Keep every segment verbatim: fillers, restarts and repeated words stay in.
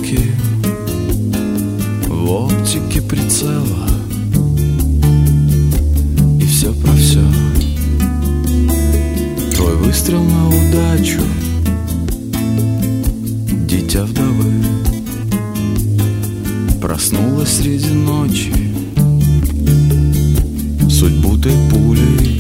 стрелки в оптике прицела. И все про все. Твой выстрел на удачу, дитя вдовы, проснулась среди ночи, судьбу ты пулей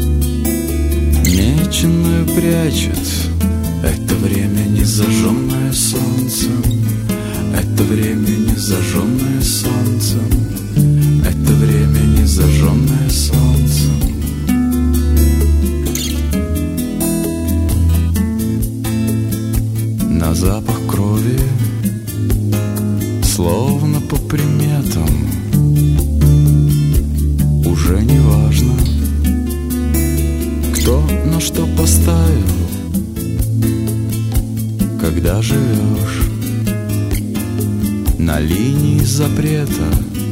меченую прячет. Это время, не зажженное солнцем, это время, не зажженное солнцем, это время, не зажженное солнцем. На запах крови, словно по приметам, уже не важно, кто на что поставил. Когда живешь на линии запрета,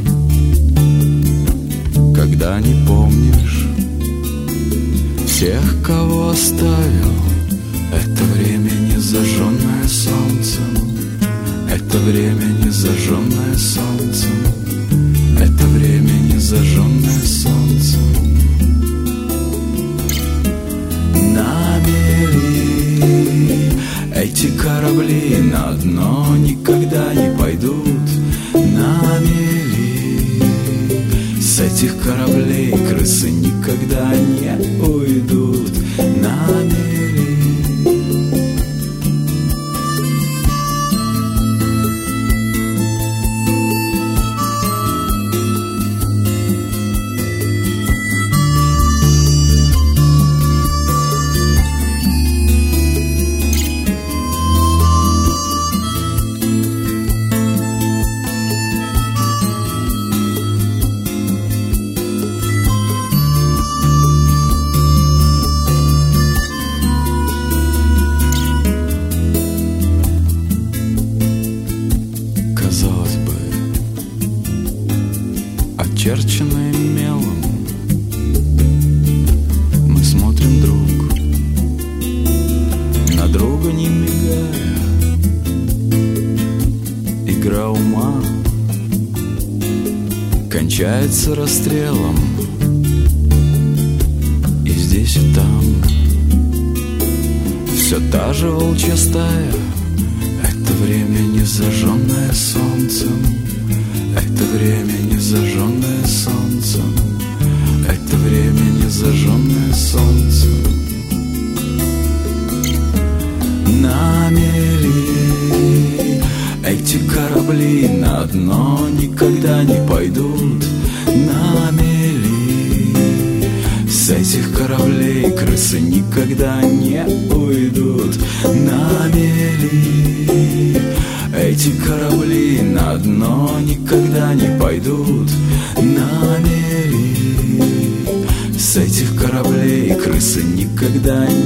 когда не помнишь всех, кого оставил. Это время, не зажженное солнцем, это время, не зажженное солнцем, это время, не зажженное солнцем. На мели эти корабли на дно никогда не пойдут. На мели с этих кораблей крысы никогда не уйдут. На мели. Очерченные мелом, мы смотрим друг на друга, не мигая. Игра ума кончается расстрелом. И здесь, и там все та же волчья стая. Это время, не зажженное солнцем, это время, не зажженное солнцем, это время, не зажженное солнцем. На мели эти корабли на дно никогда не пойдут. На мели с этих кораблей крысы никогда не уйдут. На мели эти корабли на дно никогда не пойдут. На мели с этих кораблей крысы никогда